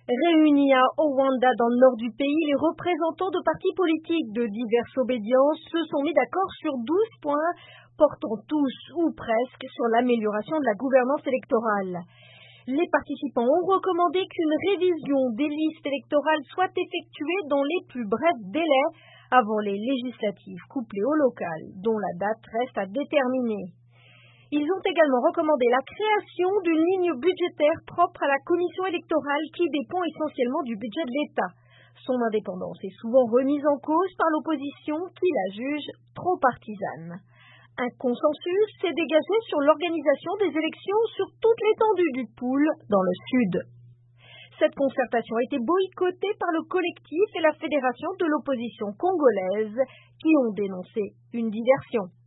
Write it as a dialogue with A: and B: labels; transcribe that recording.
A: Réunis à Rwanda dans le nord du pays, les représentants de partis politiques de diverses obédiences se sont mis d'accord sur 12 points portant tous ou presque sur l'amélioration de la gouvernance électorale. Les participants ont recommandé qu'une révision des listes électorales soit effectuée dans les plus brefs délais avant les législatives couplées au local, dont la date reste à déterminer. Ils ont également recommandé la création d'une ligne budgétaire propre à la commission électorale qui dépend essentiellement du budget de l'État. Son indépendance est souvent remise en cause par l'opposition qui la juge trop partisane. Un consensus s'est dégagé sur l'organisation des élections sur toute l'étendue du pôle dans le sud. Cette concertation a été boycottée par le collectif et la fédération de l'opposition congolaise qui ont dénoncé une diversion.